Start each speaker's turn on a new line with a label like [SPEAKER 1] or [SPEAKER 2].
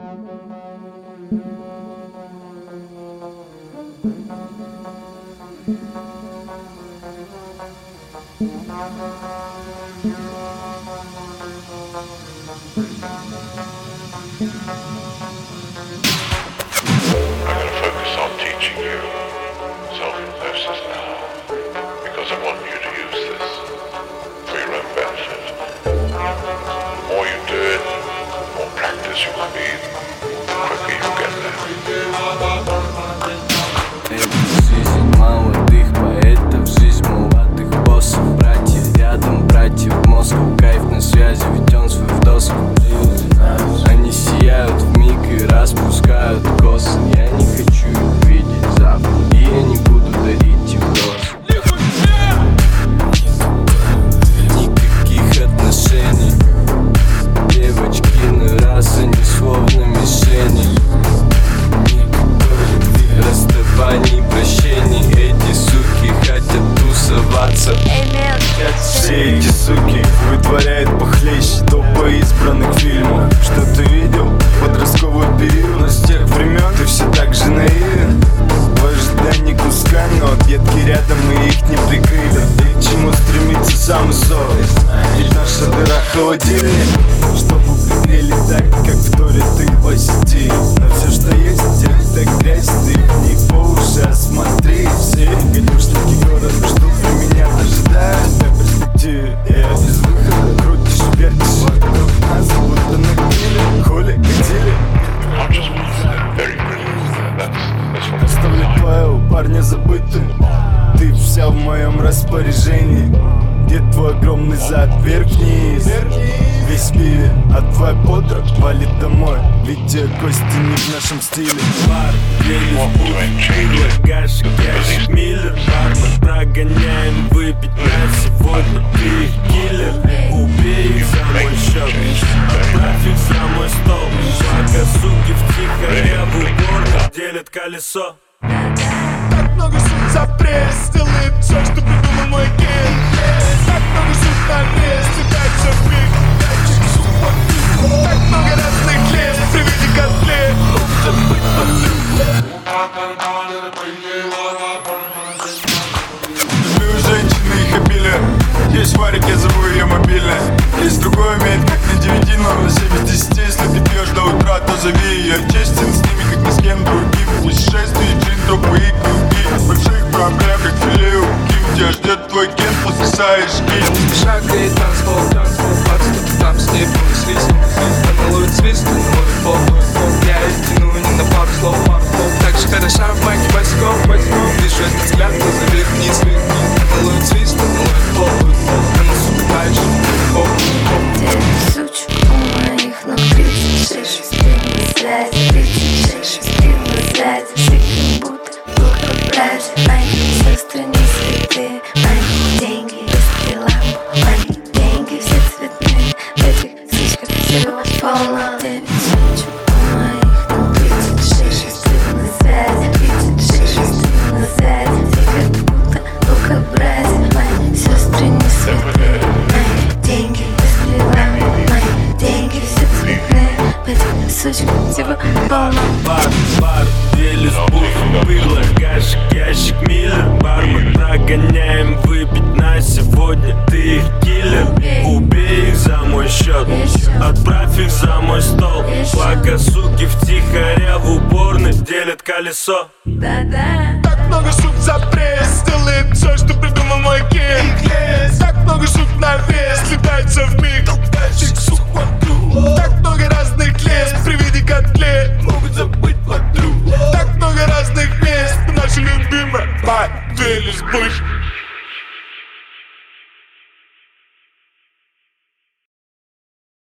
[SPEAKER 1] focus on teaching you self-hypnosis now, because I want you to use this for your own benefit. The more you do it, the more practice you will need, the quicker you'll get there.
[SPEAKER 2] Это жизнь молодых поэтов, жизнь молодых боссов. Братья рядом, братья в Москву. Кайф на связи, ведь он свой в доску. Они сияют вмиг и распускают косы. Я не хочу их видеть завтра, и я не буду дарить им дозу. Никаких отношений, девочки, но раз они словно мишени. Никакой любви, расставаний, прощений. Эти суки хотят тусоваться.
[SPEAKER 3] Все эти суки вытворяют похлеще топа избранных фильмов. Что ты видел? Подростковый период, но с тех времен ты все так же наивен. В ожидании куска, но объедки рядом и их не прикрыли. И к чему стремится сам совесть? Ведь наша дыра холодильник, чтобы пригрели так, как в Торе ты посети. Но все, что есть, это грязь, ты в них по уши осмотри. Все гадюшники города ждут при меня, ожидают на перспективе. Я без выхода, крутишь, вертишь вокруг нас, будто на геле, хули, хотели. Оставлю твоего парня забытым. Ты вся в моем распоряжении. Где твой огромный зад, вверх-вниз. Весь в пиве, а твой подруг валит домой. Ведь те кости не в нашем стиле.
[SPEAKER 2] Бар, еле в путь, гашик, ящик, миллер. Бармен, прогоняем выпить на сегодня. Ты их киллер, убей их за мой счет. Отправь их за мой стол. Пока суки втихаря в уборках делят колесо.
[SPEAKER 3] Так много шут за пресс, делает все, что придумал мой ген. Так много шут на пресс, летается в миг. Так много разных лес, при виде котлет могут быть люблю женщины, их обилие. Есть варик, я зову ее мобильная. Есть другой умеет, как на 9, но на 7 из 10. Если ты пьешь до утра, то зови ее. Честен с ними, как ни с кем другим. Путешествие, джин, тропы и круги. Больших проблем, как филе у Ким. Тебя ждет твой кен, пососаешь кин.
[SPEAKER 4] Шаг и танцпол, подступ, там с ней был свист. Она ловит свист, она ловит пол. Я их тяну не на пару слов. Так же хороша в майке босиком. Вижу этот взгляд, глаза вверх-вниз. Она ловит свист, она ловит пол. Она сука дальше.
[SPEAKER 5] Ты сучек у моих ног 36. Ты на связи 36. Ты на связи, все как будто дух в бразе. Мои сестры не святые. Мои деньги без лампы. Мои деньги все цветные. В этих сучках всего полно. 9 сучек у моих ног 36. Ты на связи 36. Ты на связи, все как будто дух в бразе. Мои сестры не святые. Мои деньги без лампы. Мои деньги все цветные. В этих сучках всего полно.
[SPEAKER 2] Бар, еле с бухом было. Гашик, ящик, миллер. Бармен, прогоняем выпить на сегодня. Ты их киллер, убей их за мой счет. Отправь их за мой стол. Пока суки втихаря в уборной делят колесо.
[SPEAKER 5] Да-да.
[SPEAKER 3] Так много шут за пресс, делает все, что придумал мой кен. Так много шут на вес, летается в миг. Так много разных лес, при виде котлет могут забыть подруг. Так много разных мест, наша любимая модель из бывших.